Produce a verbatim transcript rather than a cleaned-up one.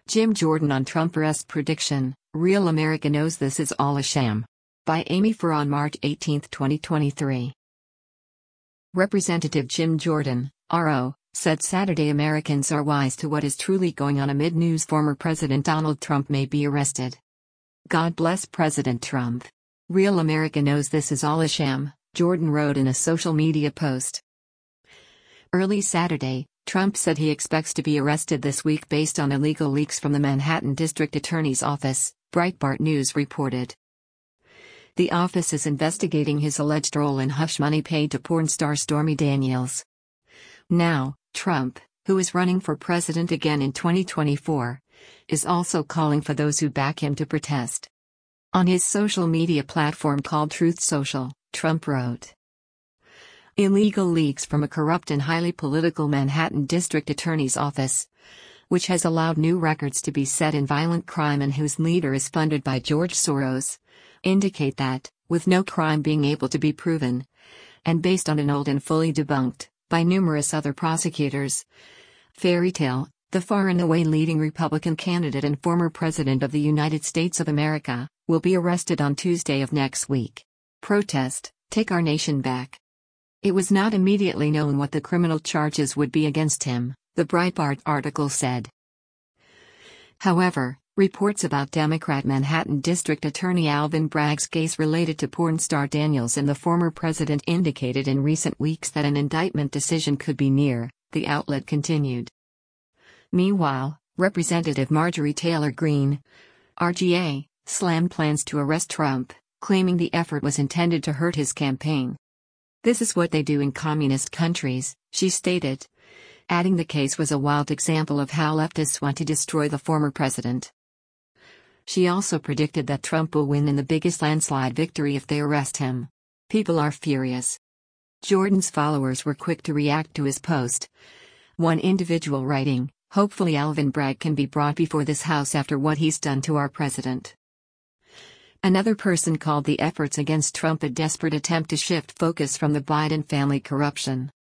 Jim Jordan on Trump arrest prediction, Real America Knows This Is All a Sham. By Amy Farr on March eighteenth twenty twenty-three. Representative Jim Jordan, R O, said Saturday Americans are wise to what is truly going on amid news former President Donald Trump may be arrested. God bless President Trump. Real America Knows This Is All a Sham, Jordan wrote in a social media post. Early Saturday, Trump said he expects to be arrested this week based on illegal leaks from the Manhattan District Attorney's Office, Breitbart News reported. The office is investigating his alleged role in hush money paid to porn star Stormy Daniels. Now, Trump, who is running for president again in twenty twenty-four, is also calling for those who back him to protest. On his social media platform called Truth Social, Trump wrote, "Illegal leaks from a corrupt and highly political Manhattan District Attorney's Office, which has allowed new records to be set in violent crime and whose leader is funded by George Soros, indicate that, with no crime being able to be proven, and based on an old and fully debunked, by numerous other prosecutors, fairy tale, the far and away leading Republican candidate and former President of the United States of America, will be arrested on Tuesday of next week. Protest, take our nation back." It was not immediately known what the criminal charges would be against him, the Breitbart article said. However, reports about Democrat Manhattan District Attorney Alvin Bragg's case related to porn star Daniels and the former president indicated in recent weeks that an indictment decision could be near, the outlet continued. Meanwhile, Representative Marjorie Taylor Greene, R G A, slammed plans to arrest Trump, claiming the effort was intended to hurt his campaign. "This is what they do in communist countries," she stated, adding the case was a wild example of how leftists want to destroy the former president. She also predicted that Trump will win in the biggest landslide victory if they arrest him. "People are furious." Jordan's followers were quick to react to his post. One individual writing, "Hopefully Alvin Bragg can be brought before this House after what he's done to our president." Another person called the efforts against Trump a desperate attempt to shift focus from the Biden family corruption.